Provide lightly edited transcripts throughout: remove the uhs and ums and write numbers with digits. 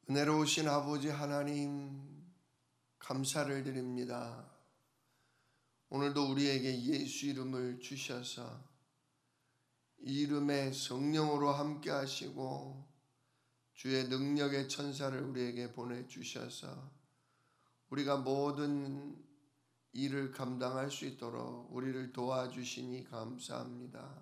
은혜로우신 아버지 하나님, 감사를 드립니다. 오늘도 우리에게 예수 이름을 주셔서 이 이름에 성령으로 함께 하시고 주의 능력의 천사를 우리에게 보내주셔서 우리가 모든 일을 감당할 수 있도록 우리를 도와주시니 감사합니다.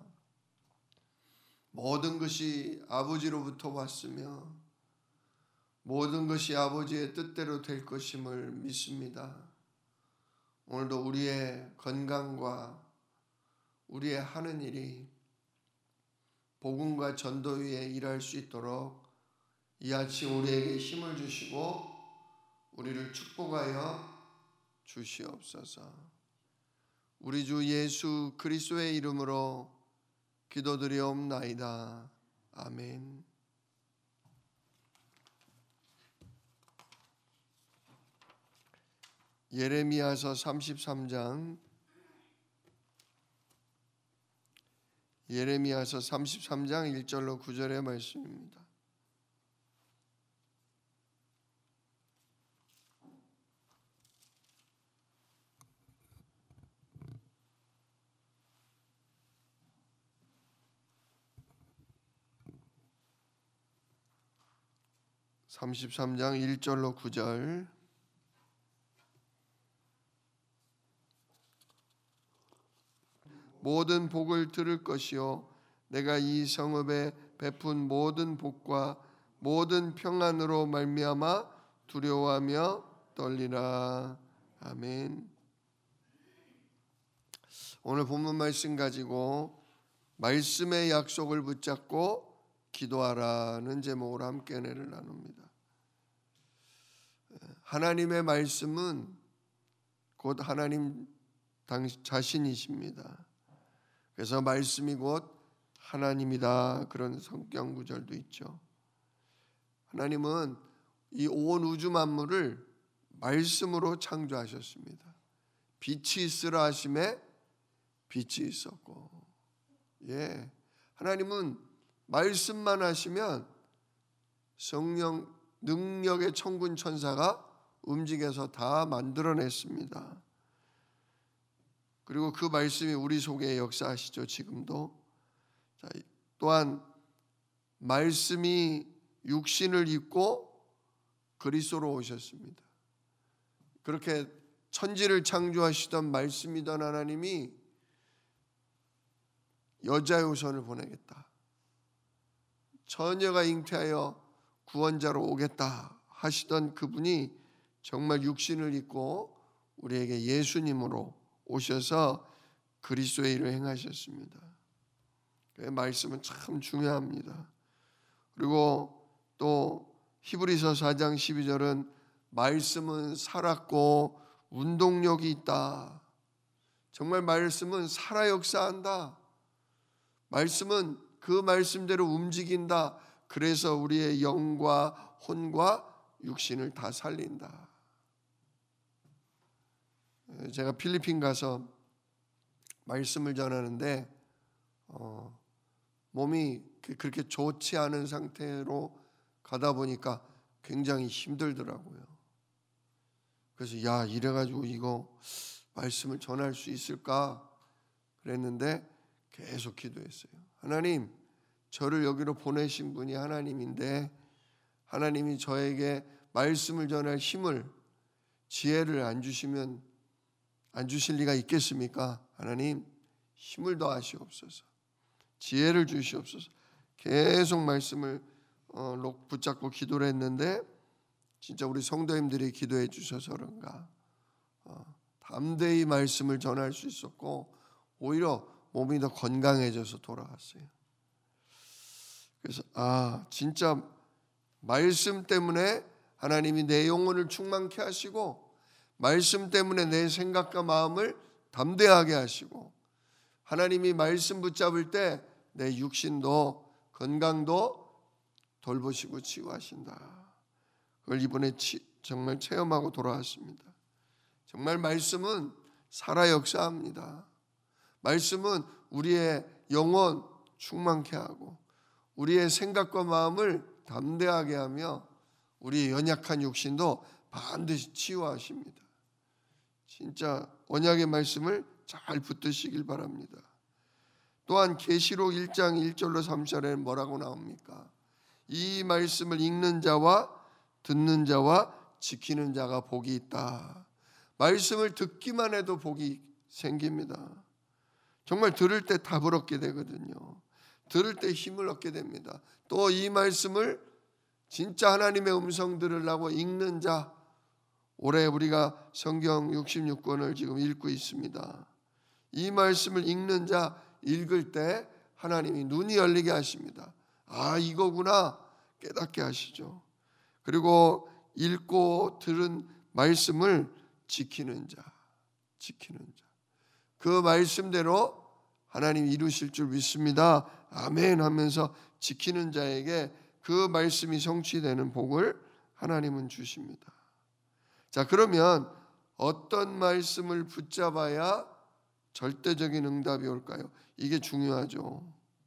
모든 것이 아버지로부터 왔으며 모든 것이 아버지의 뜻대로 될 것임을 믿습니다. 오늘도 우리의 건강과 우리의 하는 일이 복음과 전도 위에 일할 수 있도록 이 아침 우리에게 힘을 주시고 우리를 축복하여 주시옵소서. 우리 주 예수 그리스도의 이름으로 기도드리옵나이다. 아멘. 예레미야서 33장 1절로 9절의 말씀입니다. (33장) 1절로 9절. 모든 복을 들을 것이요 내가 이 성읍에 베푼 모든 복과 모든 평안으로 말미암아 두려워하며 떨리라. 아멘. 오늘 본문 말씀 가지고 말씀의 약속을 붙잡고 기도하라는 제목으로 함께 은혜를 나눕니다. 하나님의 말씀은 곧 하나님 자신이십니다. 그래서 말씀이 곧 하나님이다, 그런 성경 구절도 있죠. 하나님은 이 온 우주 만물을 말씀으로 창조하셨습니다. 빛이 있으라 하심에 빛이 있었고, 하나님은 말씀만 하시면 성령 능력의 천군 천사가 움직여서 다 만들어냈습니다. 그리고 그 말씀이 우리 속에 역사하시죠. 지금도. 또한 말씀이 육신을 입고 그리스도로 오셨습니다. 그렇게 천지를 창조하시던 말씀이던 하나님이 여자의 후손을 보내겠다, 처녀가 잉태하여 구원자로 오겠다 하시던 그분이 정말 육신을 입고 우리에게 예수님으로 오셔서 그리스도의 일을 행하셨습니다. 말씀은 참 중요합니다. 그리고 또 히브리서 4장 12절은 말씀은 살았고 운동력이 있다. 정말 말씀은 살아 역사한다. 말씀은 그 말씀대로 움직인다. 그래서 우리의 영과 혼과 육신을 다 살린다. 제가 필리핀 가서 말씀을 전하는데 몸이 그렇게 좋지 않은 상태로 가다 보니까 굉장히 힘들더라고요. 그래서 이래가지고 이거 말씀을 전할 수 있을까 그랬는데 계속 기도했어요. 하나님, 저를 여기로 보내신 분이 하나님인데 하나님이 저에게 말씀을 전할 힘을, 지혜를 안 주실 리가 있겠습니까? 하나님, 힘을 더하시옵소서, 지혜를 주시옵소서. 계속 말씀을 붙잡고 기도를 했는데 진짜 우리 성도님들이 기도해 주셔서 그런가 담대히 말씀을 전할 수 있었고 오히려 몸이 더 건강해져서 돌아왔어요. 그래서 진짜 말씀 때문에 하나님이 내 영혼을 충만케 하시고 말씀 때문에 내 생각과 마음을 담대하게 하시고 하나님이 말씀 붙잡을 때 내 육신도 건강도 돌보시고 치유하신다. 그걸 이번에 정말 체험하고 돌아왔습니다. 정말 말씀은 살아 역사합니다. 말씀은 우리의 영혼 충만케 하고 우리의 생각과 마음을 담대하게 하며 우리의 연약한 육신도 반드시 치유하십니다. 진짜 언약의 말씀을 잘 붙드시길 바랍니다. 또한 계시록 1장 1절로 3절에 뭐라고 나옵니까? 이 말씀을 읽는 자와 듣는 자와 지키는 자가 복이 있다. 말씀을 듣기만 해도 복이 생깁니다. 정말 들을 때 답을 얻게 되거든요. 들을 때 힘을 얻게 됩니다. 또 이 말씀을 진짜 하나님의 음성 들으려고 읽는 자, 올해 우리가 성경 66권을 지금 읽고 있습니다. 이 말씀을 읽는 자, 읽을 때 하나님이 눈이 열리게 하십니다. 아, 이거구나 깨닫게 하시죠. 그리고 읽고 들은 말씀을 지키는 자. 그 말씀대로 하나님이 이루실 줄 믿습니다. 아멘 하면서 지키는 자에게 그 말씀이 성취되는 복을 하나님은 주십니다. 자, 그러면 어떤 말씀을 붙잡아야 절대적인 응답이 올까요? 이게 중요하죠.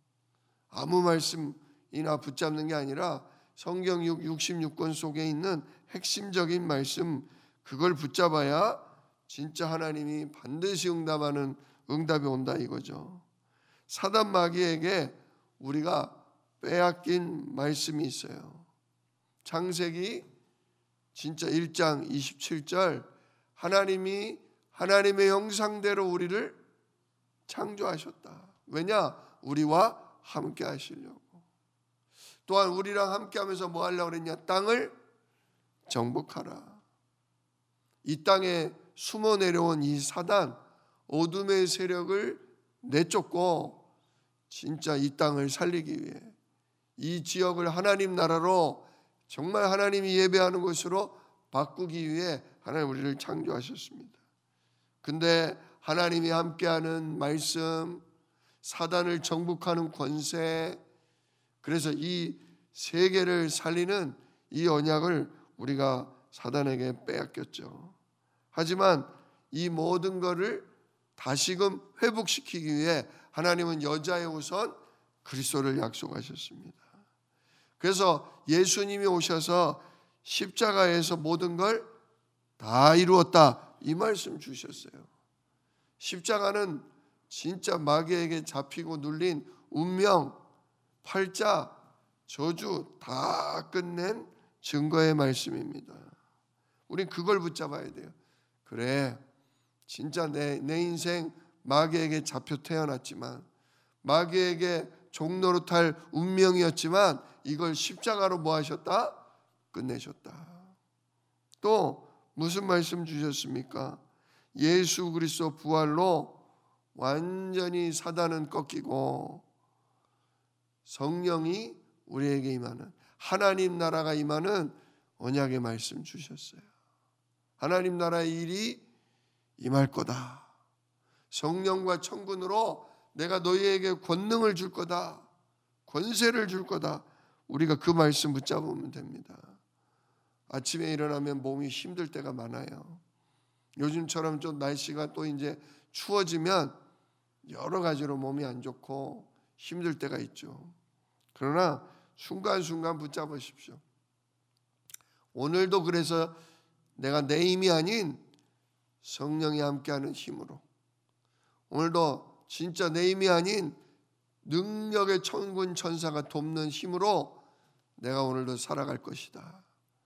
아무 말씀이나 붙잡는 게 아니라 성경 66권 속에 있는 핵심적인 말씀, 그걸 붙잡아야 진짜 하나님이 반드시 응답하는 응답이 온다 이거죠. 사단 마귀에게 우리가 빼앗긴 말씀이 있어요. 창세기 진짜 1장 27절, 하나님이 하나님의 형상대로 우리를 창조하셨다. 왜냐? 우리와 함께 하시려고. 또한 우리랑 함께 하면서 뭐 하려고 그랬냐? 땅을 정복하라. 이 땅에 숨어 내려온 이 사단, 어둠의 세력을 내쫓고 진짜 이 땅을 살리기 위해, 이 지역을 하나님 나라로 정말 하나님이 예배하는 곳으로 바꾸기 위해 하나님 우리를 창조하셨습니다. 근데 하나님이 함께하는 말씀, 사단을 정복하는 권세, 그래서 이 세계를 살리는 이 언약을 우리가 사단에게 빼앗겼죠. 하지만 이 모든 것을 다시금 회복시키기 위해 하나님은 여자의 우선 그리스도를 약속하셨습니다. 그래서 예수님이 오셔서 십자가에서 모든 걸 다 이루었다 이 말씀 주셨어요. 십자가는 진짜 마귀에게 잡히고 눌린 운명, 팔자, 저주 다 끝낸 증거의 말씀입니다. 우린 그걸 붙잡아야 돼요. 그래, 진짜 내 인생 마귀에게 잡혀 태어났지만, 마귀에게 종노릇할 운명이었지만 이걸 십자가로 뭐 하셨다? 끝내셨다. 또 무슨 말씀 주셨습니까? 예수 그리스도 부활로 완전히 사단은 꺾이고 성령이 우리에게 임하는, 하나님 나라가 임하는 언약의 말씀 주셨어요. 하나님 나라의 일이 임할 거다. 성령과 천군으로 내가 너희에게 권능을 줄 거다. 권세를 줄 거다. 우리가 그 말씀 붙잡으면 됩니다. 아침에 일어나면 몸이 힘들 때가 많아요. 요즘처럼 좀 날씨가 또 이제 추워지면 여러 가지로 몸이 안 좋고 힘들 때가 있죠. 그러나 순간순간 붙잡으십시오. 오늘도 그래서 내가 내 힘이 아닌 성령이 함께하는 힘으로, 오늘도 진짜 내 힘이 아닌 능력의 천군 천사가 돕는 힘으로 내가 오늘도 살아갈 것이다.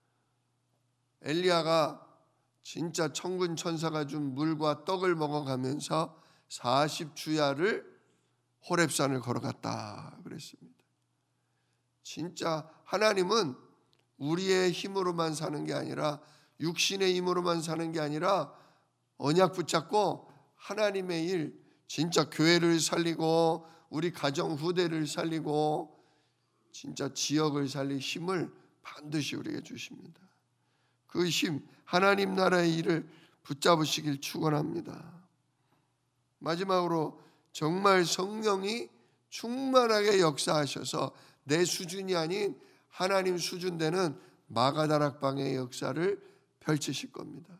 엘리야가 진짜 천군 천사가 준 물과 떡을 먹어가면서 40주야를 호렙산을 걸어갔다 그랬습니다. 진짜 하나님은 우리의 힘으로만 사는 게 아니라, 육신의 힘으로만 사는 게 아니라 언약 붙잡고 하나님의 일, 진짜 교회를 살리고 우리 가정 후대를 살리고 진짜 지역을 살릴 힘을 반드시 우리에게 주십니다. 그 힘, 하나님 나라의 일을 붙잡으시길 축원합니다. 마지막으로 정말 성령이 충만하게 역사하셔서 내 수준이 아닌 하나님 수준 되는 마가다락방의 역사를 펼치실 겁니다.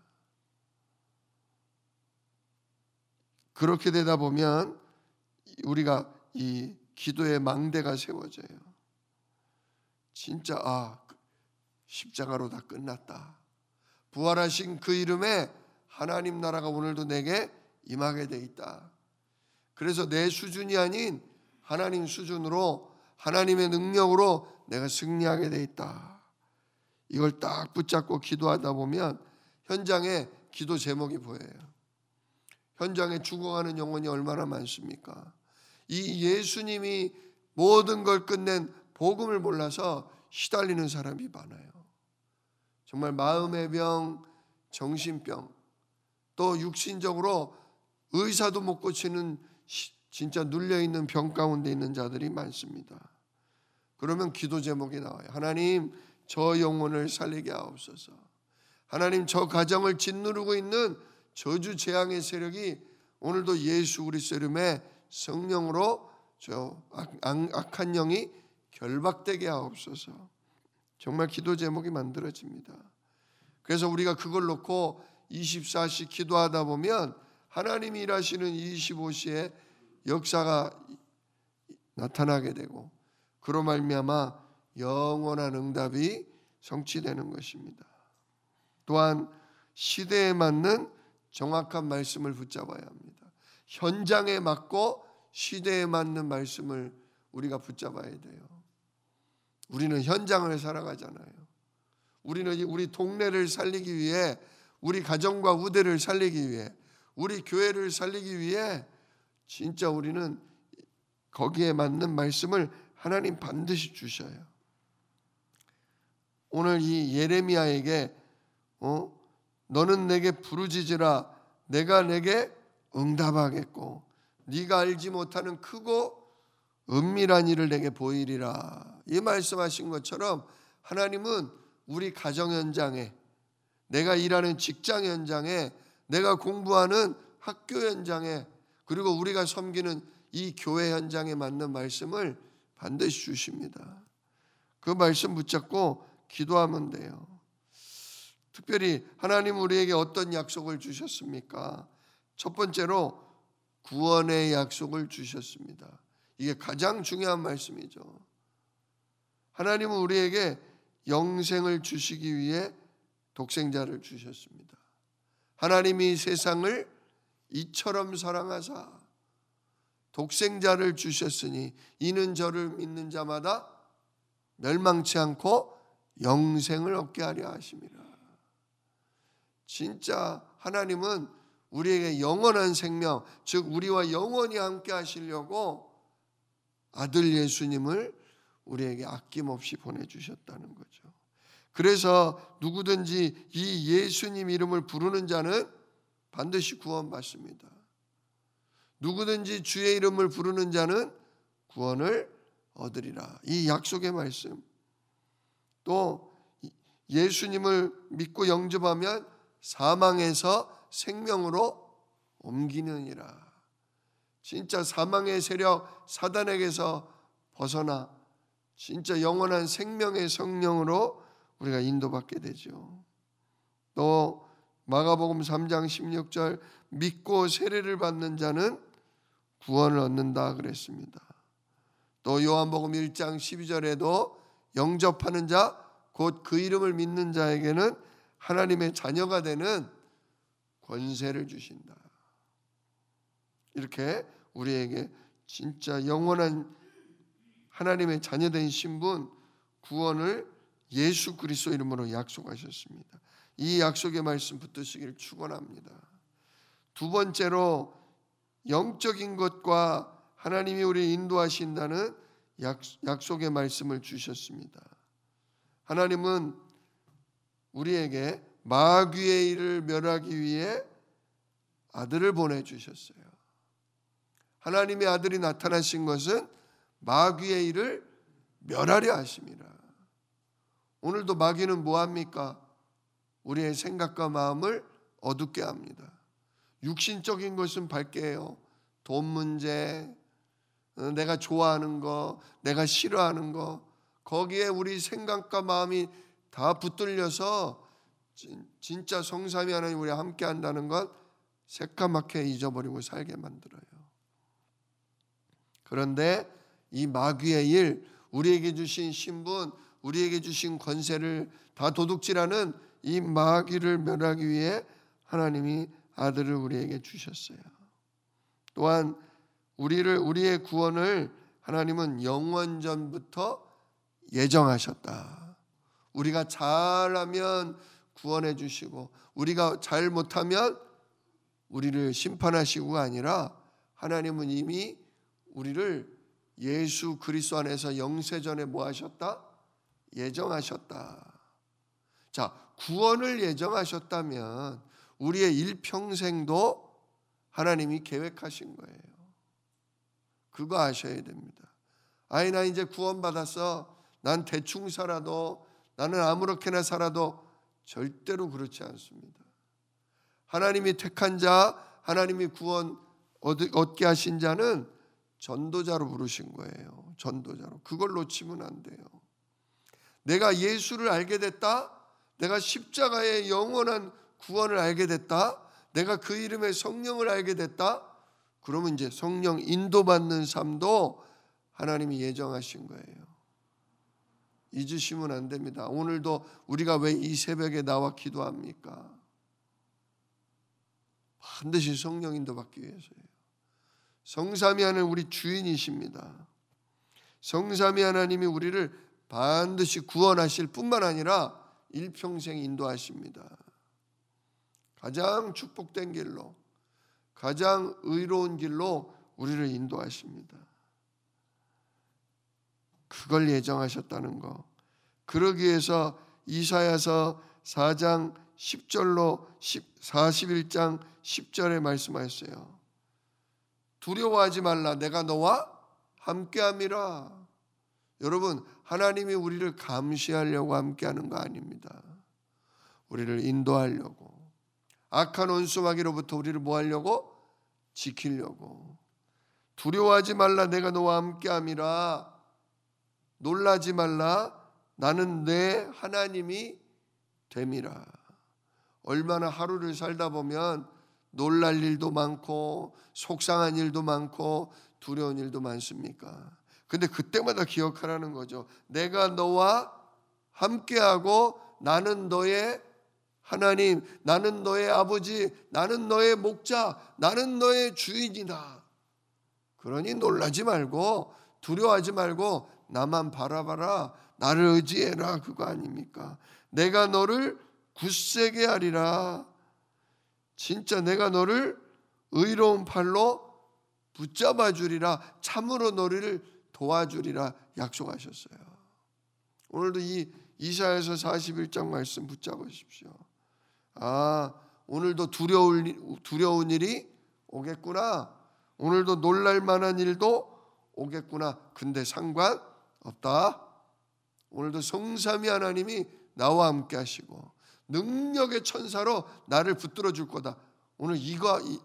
그렇게 되다 보면 우리가 이 기도의 망대가 세워져요. 진짜 십자가로 다 끝났다. 부활하신 그 이름에 하나님 나라가 오늘도 내게 임하게 돼 있다. 그래서 내 수준이 아닌 하나님 수준으로 하나님의 능력으로 내가 승리하게 돼 있다. 이걸 딱 붙잡고 기도하다 보면 현장에 기도 제목이 보여요. 현장에 죽어가는 영혼이 얼마나 많습니까? 이 예수님이 모든 걸 끝낸 복음을 몰라서 시달리는 사람이 많아요. 정말 마음의 병, 정신병, 또 육신적으로 의사도 못 고치는 진짜 눌려있는 병 가운데 있는 자들이 많습니다. 그러면 기도 제목이 나와요. 하나님, 저 영혼을 살리게 하옵소서. 하나님, 저 가정을 짓누르고 있는 저주 재앙의 세력이 오늘도 예수 그리스도 이름의 성령으로 저 악한 영이 결박되게 하옵소서. 정말 기도 제목이 만들어집니다. 그래서 우리가 그걸 놓고 24시 기도하다 보면 하나님이 일하시는 25시에 역사가 나타나게 되고 그로 말미암아 영원한 응답이 성취되는 것입니다. 또한 시대에 맞는 정확한 말씀을 붙잡아야 합니다. 현장에 맞고 시대에 맞는 말씀을 우리가 붙잡아야 돼요. 우리는 현장을 살아가잖아요. 우리는 우리 동네를 살리기 위해, 우리 가정과 우대를 살리기 위해, 우리 교회를 살리기 위해 진짜 우리는 거기에 맞는 말씀을 하나님 반드시 주셔요. 오늘 이 예레미야에게 너는 내게 부르짖으라 내가 내게 응답하겠고 네가 알지 못하는 크고 은밀한 일을 내게 보이리라. 이 말씀하신 것처럼 하나님은 우리 가정 현장에, 내가 일하는 직장 현장에, 내가 공부하는 학교 현장에, 그리고 우리가 섬기는 이 교회 현장에 맞는 말씀을 반드시 주십니다. 그 말씀 붙잡고 기도하면 돼요. 특별히 하나님 우리에게 어떤 약속을 주셨습니까? 첫 번째로 구원의 약속을 주셨습니다. 이게 가장 중요한 말씀이죠. 하나님은 우리에게 영생을 주시기 위해 독생자를 주셨습니다. 하나님이 세상을 이처럼 사랑하사 독생자를 주셨으니 이는 저를 믿는 자마다 멸망치 않고 영생을 얻게 하려 하심이라. 진짜 하나님은 우리에게 영원한 생명, 즉 우리와 영원히 함께 하시려고 아들 예수님을 우리에게 아낌없이 보내주셨다는 거죠. 그래서 누구든지 이 예수님 이름을 부르는 자는 반드시 구원받습니다. 누구든지 주의 이름을 부르는 자는 구원을 얻으리라. 이 약속의 말씀. 또 예수님을 믿고 영접하면 사망에서 생명으로 옮기느니라. 진짜 사망의 세력 사단에게서 벗어나 진짜 영원한 생명의 성령으로 우리가 인도받게 되죠. 또 마가복음 3장 16절 믿고 세례를 받는 자는 구원을 얻는다 그랬습니다. 또 요한복음 1장 12절에도 영접하는 자 곧 그 이름을 믿는 자에게는 하나님의 자녀가 되는 권세를 주신다. 이렇게 우리에게 진짜 영원한 하나님의 자녀된 신분 구원을 예수 그리스도 이름으로 약속하셨습니다. 이 약속의 말씀 붙드시기를 축원합니다. 두 번째로 영적인 것과 하나님이 우리를 인도하신다는 약속의 말씀을 주셨습니다. 하나님은 우리에게 마귀의 일을 멸하기 위해 아들을 보내주셨어요. 하나님의 아들이 나타나신 것은 마귀의 일을 멸하려 하심이라. 오늘도 마귀는 뭐합니까? 우리의 생각과 마음을 어둡게 합니다. 육신적인 것은 밝게 해요. 돈 문제, 내가 좋아하는 거, 내가 싫어하는 거, 거기에 우리 생각과 마음이 다 붙들려서 진짜 성삼위 하나님 우리와 함께 한다는 것 새까맣게 잊어버리고 살게 만들어요. 그런데 이 마귀의 일, 우리에게 주신 신분, 우리에게 주신 권세를 다 도둑질하는 이 마귀를 멸하기 위해 하나님이 아들을 우리에게 주셨어요. 또한 우리의 구원을 하나님은 영원전부터 예정하셨다. 우리가 잘하면 구원해 주시고 우리가 잘못하면 우리를 심판하시고가 아니라 하나님은 이미 우리를 예수 그리스도 안에서 영세전에 뭐 하셨다? 예정하셨다. 자, 구원을 예정하셨다면 우리의 일평생도 하나님이 계획하신 거예요. 그거 아셔야 됩니다. 아니 나 이제 구원받았어. 난 대충 살아도, 나는 아무렇게나 살아도 절대로 그렇지 않습니다. 하나님이 택한 자, 하나님이 구원 얻게 하신 자는 전도자로 부르신 거예요. 전도자로. 그걸 놓치면 안 돼요. 내가 예수를 알게 됐다. 내가 십자가의 영원한 구원을 알게 됐다. 내가 그 이름의 성령을 알게 됐다. 그러면 이제 성령 인도받는 삶도 하나님이 예정하신 거예요. 잊으시면 안 됩니다. 오늘도 우리가 왜 이 새벽에 나와 기도합니까? 반드시 성령 인도받기 위해서예요. 성삼위 하나님 우리 주인이십니다. 성삼위 하나님이 우리를 반드시 구원하실 뿐만 아니라 일평생 인도하십니다. 가장 축복된 길로, 가장 의로운 길로 우리를 인도하십니다. 그걸 예정하셨다는 거. 그러기 위해서 이사야서 4장 10절로 41장 10절에 말씀하셨어요. 두려워하지 말라. 내가 너와 함께함이라. 여러분, 하나님이 우리를 감시하려고 함께하는 거 아닙니다. 우리를 인도하려고, 악한 원수마귀로부터 우리를 뭐 하려고? 지키려고. 두려워하지 말라. 내가 너와 함께함이라. 놀라지 말라. 나는 내 하나님이 됨이라. 얼마나 하루를 살다 보면 놀랄 일도 많고 속상한 일도 많고 두려운 일도 많습니까? 근데 그때마다 기억하라는 거죠. 내가 너와 함께하고 나는 너의 하나님, 나는 너의 아버지, 나는 너의 목자, 나는 너의 주인이다. 그러니 놀라지 말고 두려워하지 말고 나만 바라봐라. 나를 의지해라. 그거 아닙니까? 내가 너를 굳세게 하리라. 진짜 내가 너를 의로운 팔로 붙잡아 주리라. 참으로 너를 도와주리라 약속하셨어요. 오늘도 이 이사야서 41장 말씀 붙잡으십시오. 아, 오늘도 두려운 일이 오겠구나. 오늘도 놀랄 만한 일도 오겠구나. 근데 상관없다. 오늘도 성삼위 하나님이 나와 함께 하시고 능력의 천사로 나를 붙들어 줄 거다. 오늘 이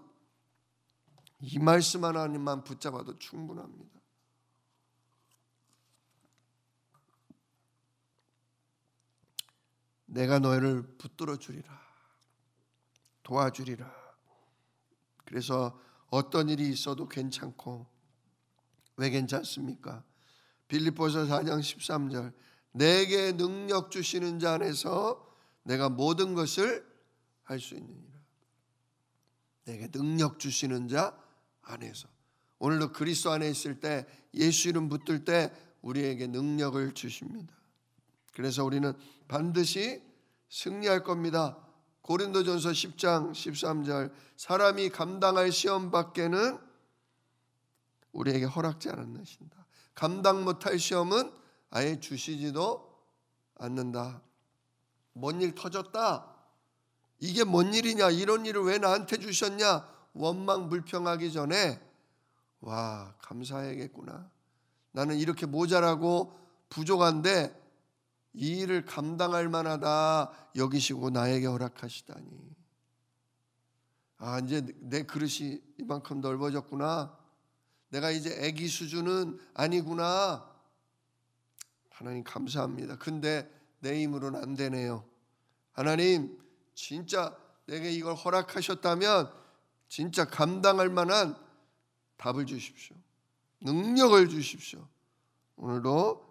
말씀 하나님만 붙잡아도 충분합니다. 내가 너를 붙들어 주리라. 도와주리라. 그래서 어떤 일이 있어도 괜찮고, 왜 괜찮습니까? 빌립보서 4장 13절 내게 능력 주시는 자 안에서 내가 모든 것을 할 수 있느니라. 내게 능력 주시는 자 안에서. 오늘도 그리스도 안에 있을 때, 예수 이름 붙들 때 우리에게 능력을 주십니다. 그래서 우리는 반드시 승리할 겁니다. 고린도전서 10장 13절 사람이 감당할 시험 밖에는 우리에게 허락지 않았느신다. 감당 못할 시험은 아예 주시지도 않는다. 뭔 일 터졌다. 이게 뭔 일이냐? 이런 일을 왜 나한테 주셨냐? 원망 불평하기 전에 와, 감사해야겠구나. 나는 이렇게 모자라고 부족한데 이 일을 감당할 만하다 여기시고 나에게 허락하시다니. 아, 이제 내 그릇이 이만큼 넓어졌구나. 내가 이제 애기 수준은 아니구나. 하나님 감사합니다. 근데 내 힘으로는 안 되네요. 하나님 진짜 내게 이걸 허락하셨다면 진짜 감당할 만한 답을 주십시오. 능력을 주십시오. 오늘도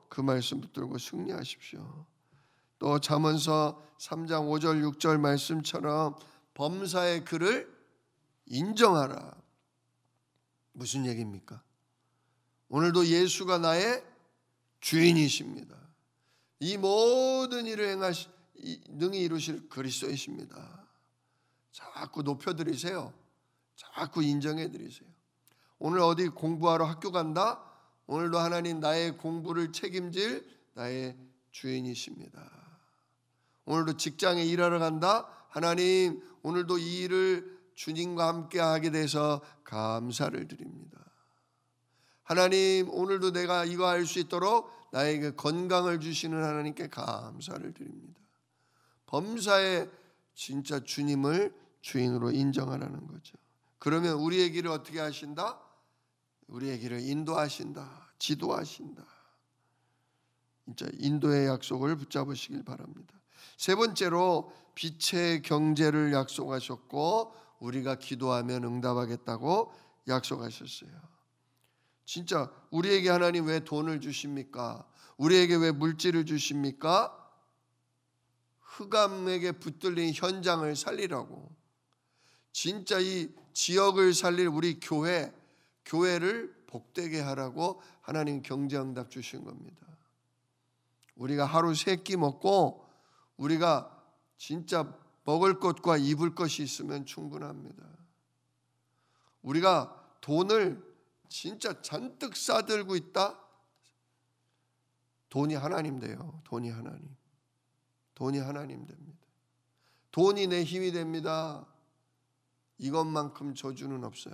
그 말씀 붙들고 승리하십시오. 또 잠언서 3장 5절 6절 말씀처럼 범사의 그를 인정하라. 무슨 얘기입니까? 오늘도 예수가 나의 주인이십니다. 이 모든 일을 능히 이루실 그리스도이십니다. 자꾸 높여드리세요. 자꾸 인정해드리세요. 오늘 어디 공부하러 학교 간다? 오늘도 하나님 나의 공부를 책임질 나의 주인이십니다. 오늘도 직장에 일하러 간다? 하나님 오늘도 이 일을 주님과 함께 하게 돼서 감사를 드립니다. 하나님 오늘도 내가 이거 할 수 있도록 나에게 건강을 주시는 하나님께 감사를 드립니다. 범사에 진짜 주님을 주인으로 인정하라는 거죠. 그러면 우리의 길을 어떻게 하신다? 우리의 길을 인도하신다. 지도하신다. 진짜 인도의 약속을 붙잡으시길 바랍니다. 세 번째로 빛의 경제를 약속하셨고 우리가 기도하면 응답하겠다고 약속하셨어요. 진짜 우리에게 하나님 왜 돈을 주십니까? 우리에게 왜 물질을 주십니까? 흑암에게 붙들린 현장을 살리라고. 진짜 이 지역을 살릴 우리 교회를 복되게 하라고 하나님 경제응답 주신 겁니다. 우리가 하루 세 끼 먹고 우리가 진짜 먹을 것과 입을 것이 있으면 충분합니다. 우리가 돈을 진짜 잔뜩 싸들고 있다? 돈이 하나님 돼요. 돈이 하나님. 돈이 하나님 됩니다. 돈이 내 힘이 됩니다. 이것만큼 저주는 없어요.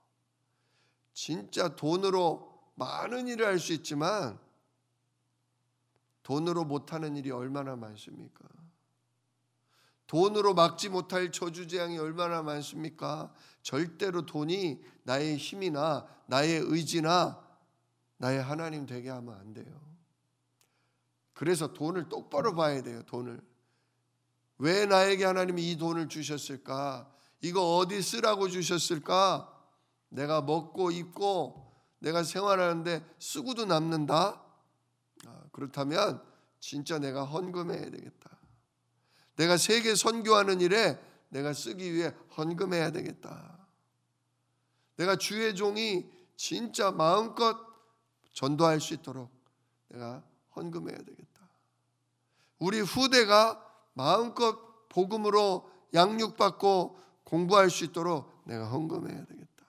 진짜 돈으로 많은 일을 할 수 있지만 돈으로 못하는 일이 얼마나 많습니까? 돈으로 막지 못할 저주재앙이 얼마나 많습니까? 절대로 돈이 나의 힘이나 나의 의지나 나의 하나님 되게 하면 안 돼요. 그래서 돈을 똑바로 봐야 돼요. 돈을. 왜 나에게 하나님이 이 돈을 주셨을까? 이거 어디 쓰라고 주셨을까? 내가 먹고 입고 내가 생활하는데 쓰고도 남는다? 그렇다면 진짜 내가 헌금해야 되겠다. 내가 세계 선교하는 일에 내가 쓰기 위해 헌금해야 되겠다. 내가 주의 종이 진짜 마음껏 전도할 수 있도록 내가 헌금해야 되겠다. 우리 후대가 마음껏 복음으로 양육받고 공부할 수 있도록 내가 헌금해야 되겠다.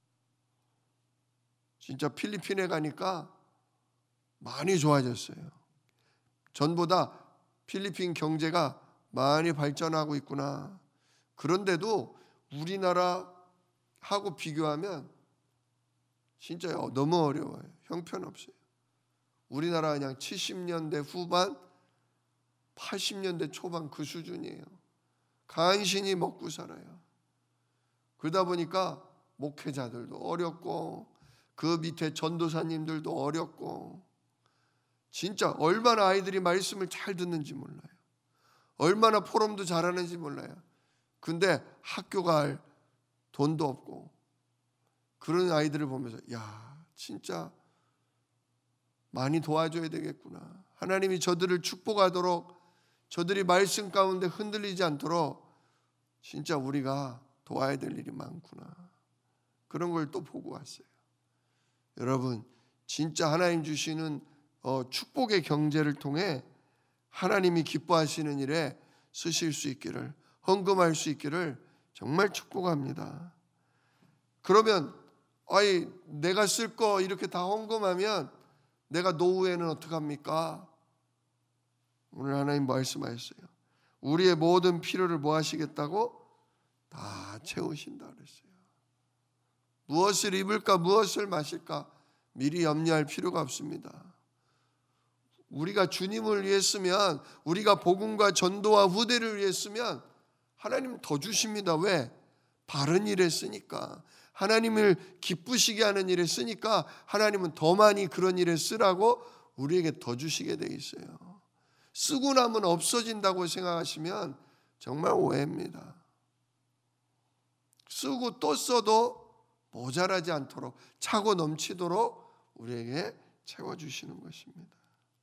진짜 필리핀에 가니까 많이 좋아졌어요. 전보다 필리핀 경제가 많이 발전하고 있구나. 그런데도 우리나라하고 비교하면 진짜 너무 어려워요. 형편없어요. 우리나라 그냥 70년대 후반, 80년대 초반 그 수준이에요. 간신히 먹고 살아요. 그러다 보니까 목회자들도 어렵고 그 밑에 전도사님들도 어렵고 진짜 얼마나 아이들이 말씀을 잘 듣는지 몰라요. 얼마나 포럼도 잘하는지 몰라요. 근데 학교 갈 돈도 없고 그런 아이들을 보면서 야 진짜 많이 도와줘야 되겠구나. 하나님이 저들을 축복하도록 저들이 말씀 가운데 흔들리지 않도록 진짜 우리가 도와야 될 일이 많구나. 그런 걸 또 보고 왔어요. 여러분 진짜 하나님 주시는 축복의 경제를 통해 하나님이 기뻐하시는 일에 쓰실 수 있기를 헌금할 수 있기를 정말 축복합니다. 그러면 내가 쓸 거 이렇게 다 헌금하면 내가 노후에는 어떡합니까? 오늘 하나님 말씀하셨어요. 우리의 모든 필요를 뭐 하시겠다고? 다 채우신다 그랬어요. 무엇을 입을까 무엇을 마실까 미리 염려할 필요가 없습니다. 우리가 주님을 위해 쓰면 우리가 복음과 전도와 후대를 위해 쓰면 하나님 더 주십니다. 왜? 바른 일에 쓰니까. 하나님을 기쁘시게 하는 일에 쓰니까 하나님은 더 많이 그런 일에 쓰라고 우리에게 더 주시게 돼 있어요. 쓰고 나면 없어진다고 생각하시면 정말 오해입니다. 쓰고 또 써도 모자라지 않도록 차고 넘치도록 우리에게 채워주시는 것입니다.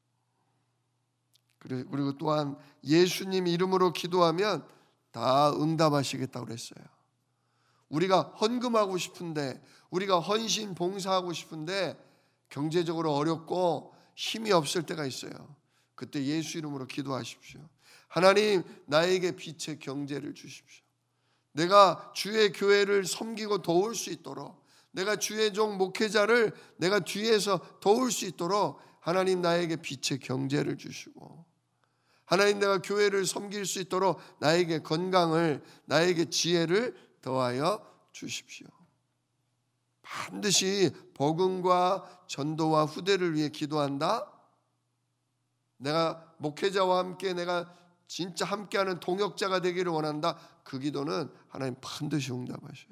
그리고 또한 예수님 이름으로 기도하면 다 응답하시겠다고 그랬어요. 우리가 헌금하고 싶은데, 우리가 헌신 봉사하고 싶은데 경제적으로 어렵고 힘이 없을 때가 있어요. 그때 예수 이름으로 기도하십시오. 하나님, 나에게 빛의 경제를 주십시오. 내가 주의 교회를 섬기고 도울 수 있도록, 내가 주의 종 목회자를 내가 뒤에서 도울 수 있도록 하나님 나에게 빛의 경제를 주시고, 하나님 내가 교회를 섬길 수 있도록 나에게 건강을, 나에게 지혜를 더하여 주십시오. 반드시 복음과 전도와 후대를 위해 기도한다. 내가 목회자와 함께 내가 진짜 함께하는 동역자가 되기를 원한다. 그 기도는 하나님 반드시 응답하셔요.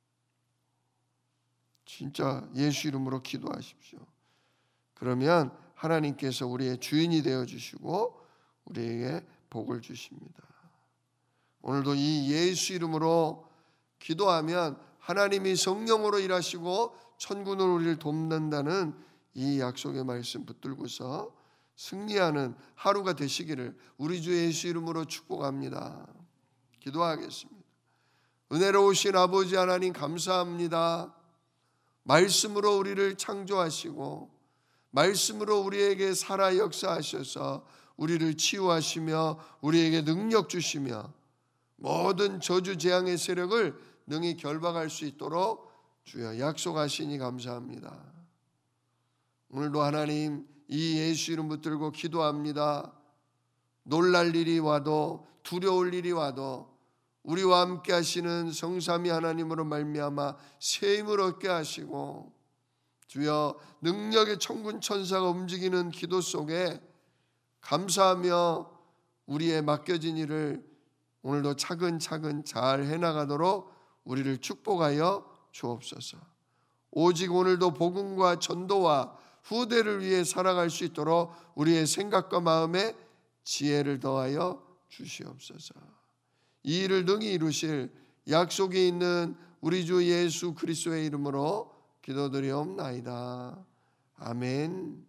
진짜 예수 이름으로 기도하십시오. 그러면 하나님께서 우리의 주인이 되어주시고 우리에게 복을 주십니다. 오늘도 이 예수 이름으로 기도하면 하나님이 성령으로 일하시고 천군으로 우리를 돕는다는 이 약속의 말씀 붙들고서 승리하는 하루가 되시기를 우리 주 예수 이름으로 축복합니다. 기도하겠습니다. 은혜로우신 아버지 하나님 감사합니다. 말씀으로 우리를 창조하시고 말씀으로 우리에게 살아 역사하셔서 우리를 치유하시며 우리에게 능력 주시며 모든 저주 재앙의 세력을 능히 결박할 수 있도록 주여 약속하시니 감사합니다. 오늘도 하나님 이 예수 이름 붙들고 기도합니다. 놀랄 일이 와도 두려울 일이 와도 우리와 함께 하시는 성삼위 하나님으로 말미암아 새 힘을 얻게 하시고 주여 능력의 천군 천사가 움직이는 기도 속에 감사하며 우리의 맡겨진 일을 오늘도 차근차근 잘 해나가도록 우리를 축복하여 주옵소서. 오직 오늘도 복음과 전도와 후대를 위해 살아갈 수 있도록 우리의 생각과 마음에 지혜를 더하여 주시옵소서. 이 일을 능히 이루실 약속이 있는 우리 주 예수 그리스도의 이름으로 기도드리옵나이다. 아멘.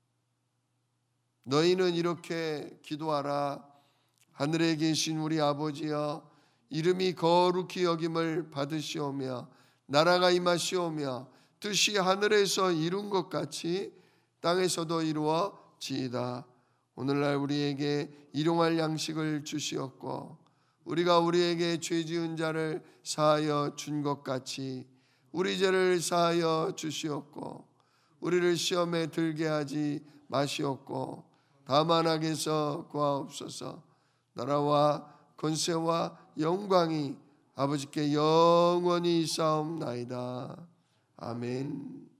너희는 이렇게 기도하라. 하늘에 계신 우리 아버지여, 이름이 거룩히 여김을 받으시오며 나라가 임하시오며 뜻이 하늘에서 이룬 것 같이 땅에서도 이루어지이다. 오늘날 우리에게 일용할 양식을 주시옵고 우리가 우리에게 죄 지은 자를 사하여 준 것 같이 우리 죄를 사하여 주시옵고 우리를 시험에 들게 하지 마시옵고 다만 악에서 구하옵소서. 나라와 권세와 영광이 아버지께 영원히 있사옵나이다. 아멘.